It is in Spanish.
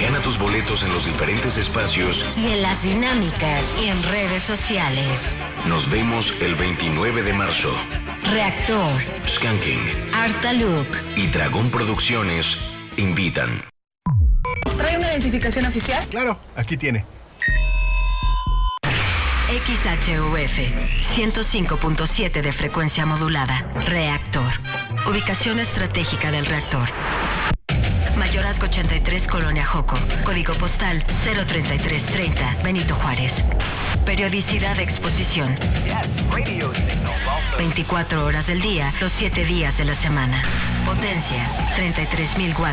Gana tus boletos en los diferentes espacios y en las dinámicas y en redes sociales. Nos vemos el 29 de marzo. Reactor, Skanking, Artalook y Dragón Producciones invitan. ¿Trae una identificación oficial? Claro, aquí tiene. XHUF 105.7 de frecuencia modulada. Reactor. Ubicación estratégica del reactor. Mayorazgo 83, Colonia Joco. Código postal 03330, Benito Juárez. Periodicidad de exposición. 24 horas del día, los 7 días de la semana. Potencia 33,000 watts.